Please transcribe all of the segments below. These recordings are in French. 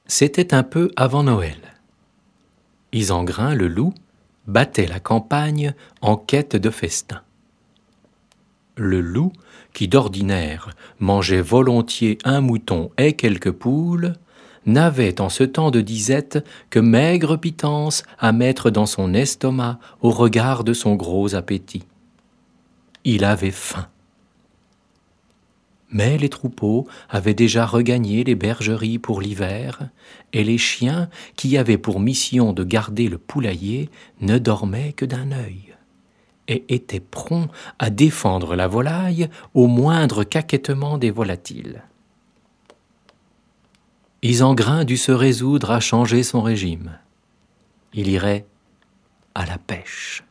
C'était un peu avant Noël. Isengrin, le loup, battait la campagne en quête de festin. Le loup, qui d'ordinaire mangeait volontiers un mouton et quelques poules, n'avait en ce temps de disette que maigre pitance à mettre dans son estomac au regard de son gros appétit. Il avait faim. Mais les troupeaux avaient déjà regagné les bergeries pour l'hiver, et les chiens, qui avaient pour mission de garder le poulailler, ne dormaient que d'un œil, et étaient prompts à défendre la volaille au moindre caquettement des volatiles. Isengrin dut se résoudre à changer son régime. Il irait à la pêche.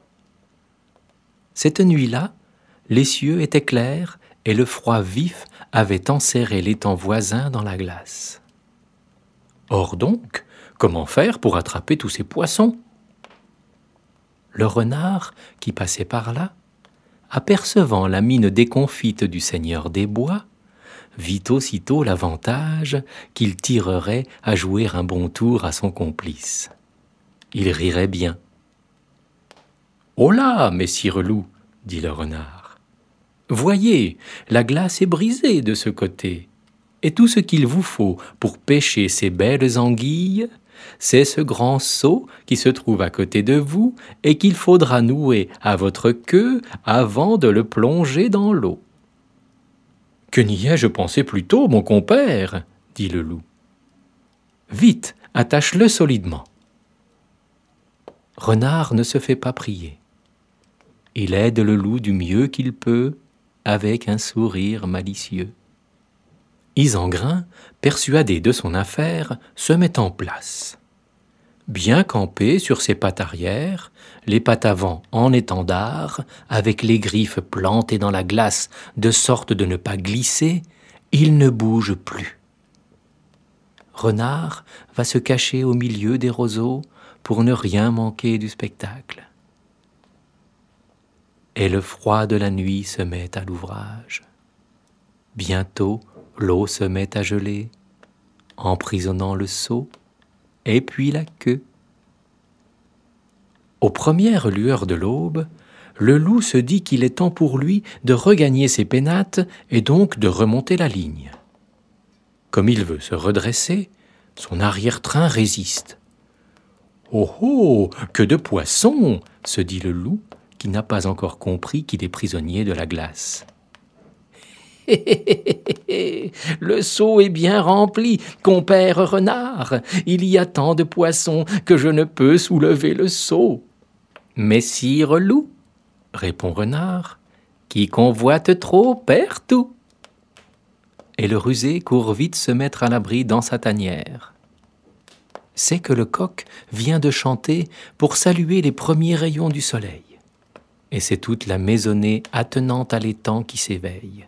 Cette nuit-là, les cieux étaient clairs et le froid vif avait enserré l'étang voisin dans la glace. Or donc, comment faire pour attraper tous ces poissons ? Le renard, qui passait par là, apercevant la mine déconfite du seigneur des bois, vit aussitôt l'avantage qu'il tirerait à jouer un bon tour à son complice. Il rirait bien. « Oh là, messire loup !» dit le renard. « Voyez, la glace est brisée de ce côté, et tout ce qu'il vous faut pour pêcher ces belles anguilles, c'est ce grand seau qui se trouve à côté de vous et qu'il faudra nouer à votre queue avant de le plonger dans l'eau. »« Que n'y ai-je pensé plus tôt, mon compère ?» dit le loup. « Vite, attache-le solidement. » Renard ne se fait pas prier. Il aide le loup du mieux qu'il peut, avec un sourire malicieux. Isengrin, persuadé de son affaire, se met en place. Bien campé sur ses pattes arrière, les pattes avant en étendard, avec les griffes plantées dans la glace de sorte de ne pas glisser, il ne bouge plus. Renard va se cacher au milieu des roseaux pour ne rien manquer du spectacle. Et le froid de la nuit se met à l'ouvrage. Bientôt, l'eau se met à geler, emprisonnant le seau, et puis la queue. Aux premières lueurs de l'aube, le loup se dit qu'il est temps pour lui de regagner ses pénates et donc de remonter la ligne. Comme il veut se redresser, son arrière-train résiste. « Oh oh, que de poissons !» se dit le loup, qui n'a pas encore compris qu'il est prisonnier de la glace. « Le seau est bien rempli, compère renard. Il y a tant de poissons que je ne peux soulever le seau. »« Messire loup, répond renard, qui convoite trop perd tout. » Et le rusé court vite se mettre à l'abri dans sa tanière. C'est que le coq vient de chanter pour saluer les premiers rayons du soleil. Et c'est toute la maisonnée attenante à l'étang qui s'éveille.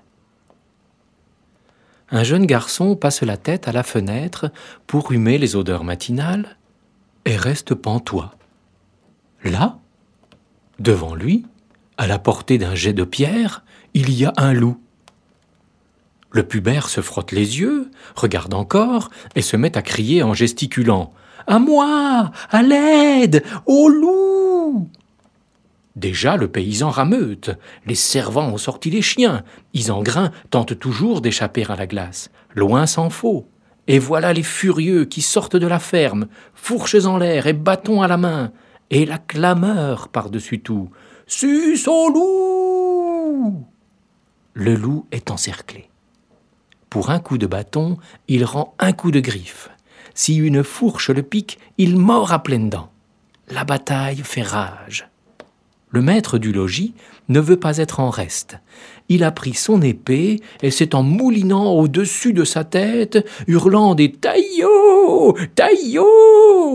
Un jeune garçon passe la tête à la fenêtre pour humer les odeurs matinales et reste pantois. Là, devant lui, à la portée d'un jet de pierre, il y a un loup. Le pubère se frotte les yeux, regarde encore et se met à crier en gesticulant « À moi! À l'aide! Au loup !» Déjà le paysan rameute, les servants ont sorti les chiens, Isengrin tente toujours d'échapper à la glace, loin s'en faut. Et voilà les furieux qui sortent de la ferme, fourches en l'air et bâtons à la main, et la clameur par-dessus tout « Sus au loup !» Le loup est encerclé. Pour un coup de bâton, il rend un coup de griffe. Si une fourche le pique, il mord à pleines dents. La bataille fait rage. Le maître du logis ne veut pas être en reste. Il a pris son épée et s'est en moulinant au-dessus de sa tête, hurlant des « taillots, taillots »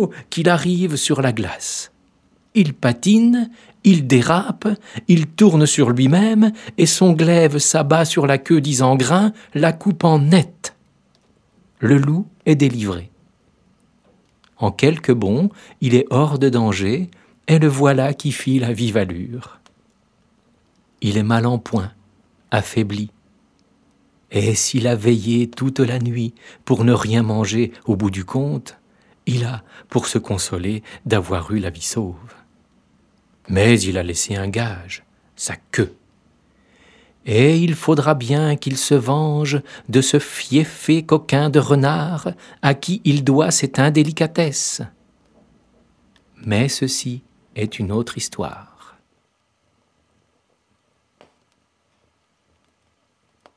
qu'il arrive sur la glace. Il patine, il dérape, il tourne sur lui-même et son glaive s'abat sur la queue d'Isengrin, la coupant net. Le loup est délivré. En quelques bonds, il est hors de danger, et le voilà qui file à vive allure. Il est mal en point, affaibli. Et s'il a veillé toute la nuit pour ne rien manger au bout du compte, il a pour se consoler d'avoir eu la vie sauve. Mais il a laissé un gage, sa queue. Et il faudra bien qu'il se venge de ce fieffé coquin de renard à qui il doit cette indélicatesse. Mais ceci est une autre histoire.